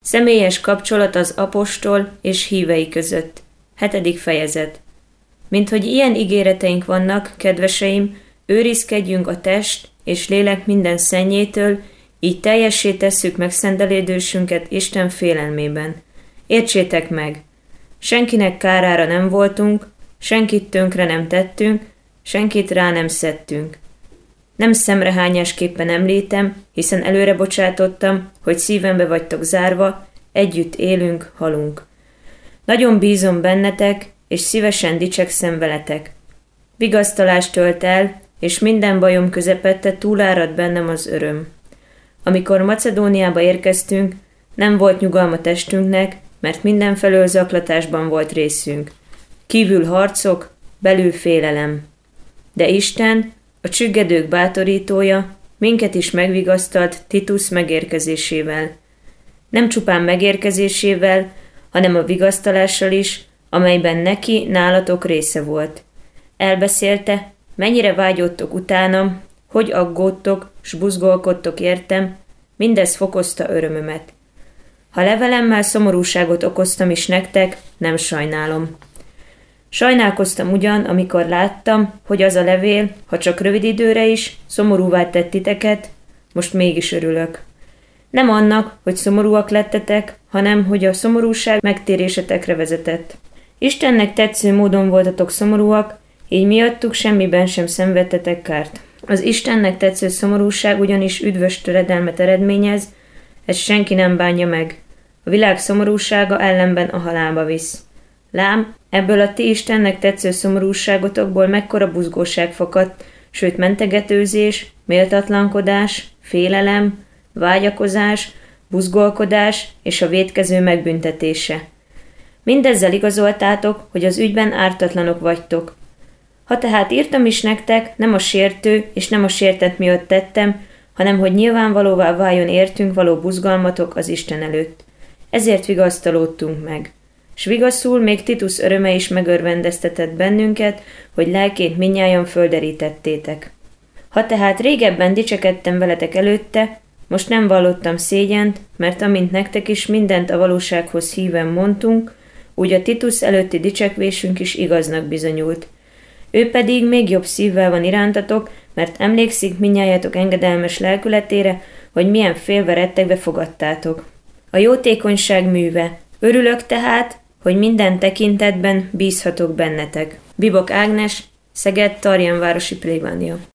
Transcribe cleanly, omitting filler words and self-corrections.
Személyes kapcsolat az apostol és hívei között. 7. fejezet. Minthogy ilyen ígéreteink vannak, kedveseim, őrizkedjünk a test és lélek minden szennyétől, így teljessé tesszük megszentelődésünket Isten félelmében. Értsétek meg! Senkinek kárára nem voltunk, senkit tönkre nem tettünk, senkit rá nem szedtünk. Nem szemrehányásképpen említem, hiszen előre bocsátottam, hogy szívembe vagytok zárva, együtt élünk, halunk. Nagyon bízom bennetek, és szívesen dicsekszem veletek. Vigasztalást tölt el, és minden bajom közepette túlárad bennem az öröm. Amikor Macedóniába érkeztünk, nem volt nyugalma testünknek, mert mindenfelől zaklatásban volt részünk. Kívül harcok, belül félelem. De Isten, a csüggedők bátorítója, minket is megvigasztalt Titus megérkezésével. Nem csupán megérkezésével, hanem a vigasztalással is, amelyben neki nálatok része volt. Elbeszélte, mennyire vágyódtok utánam, hogy aggódtok, s buzgolkodtok értem, mindez fokozta örömömet. Ha levelemmel szomorúságot okoztam is nektek, nem sajnálom. Sajnálkoztam ugyan, amikor láttam, hogy az a levél, ha csak rövid időre is, szomorúvá tett titeket, most mégis örülök. Nem annak, hogy szomorúak lettetek, hanem, hogy a szomorúság megtérésetekre vezetett. Istennek tetsző módon voltatok szomorúak, így miattuk semmiben sem szenvedtetek kárt. Az Istennek tetsző szomorúság ugyanis üdvös töredelmet eredményez, ezt senki nem bánja meg. A világ szomorúsága ellenben a halálba visz. Lám, ebből a ti Istennek tetsző szomorúságotokból mekkora buzgóság fakadt, sőt mentegetőzés, méltatlankodás, félelem, vágyakozás, buzgolkodás és a vétkező megbüntetése. Mindezzel igazoltátok, hogy az ügyben ártatlanok vagytok. Ha tehát írtam is nektek, nem a sértő és nem a sértett miatt tettem, hanem hogy nyilvánvalóvá váljon értünk való buzgalmatok az Isten előtt. Ezért vigasztalódtunk meg. S vigaszul még Titus öröme is megörvendeztetett bennünket, hogy lelkét mindnyájan földerítettétek. Ha tehát régebben dicsekedtem veletek előtte, most nem vallottam szégyent, mert amint nektek is mindent a valósághoz híven mondtunk, úgy a Titus előtti dicsekvésünk is igaznak bizonyult. Ő pedig még jobb szívvel van irántatok, mert emlékszik mindnyájatok engedelmes lelkületére, hogy milyen félve rettegve fogadtátok. A jótékonyság műve. Örülök tehát, hogy minden tekintetben bízhatok bennetek. Bibok Ágnes, Szeged, Tarjánvárosi plébánia.